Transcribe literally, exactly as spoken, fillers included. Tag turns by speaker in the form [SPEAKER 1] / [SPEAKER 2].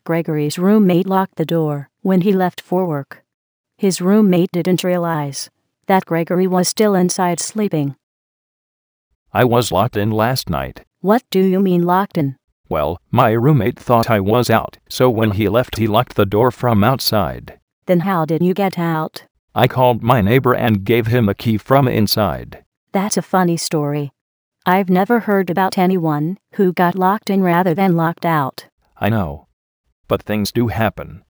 [SPEAKER 1] Gregory's roommate locked the door when he left for work. His roommate didn't realize that Gregory was still inside sleeping.
[SPEAKER 2] I was locked in last night.
[SPEAKER 1] What do you mean locked in?
[SPEAKER 2] Well, my roommate thought I was out, so when he left he locked the door from outside.
[SPEAKER 1] Then how did you get out?
[SPEAKER 2] I called my neighbor and gave him a key from inside.
[SPEAKER 1] That's a funny story. I've never heard about anyone who got locked in rather than locked out.
[SPEAKER 2] I know. But things do happen.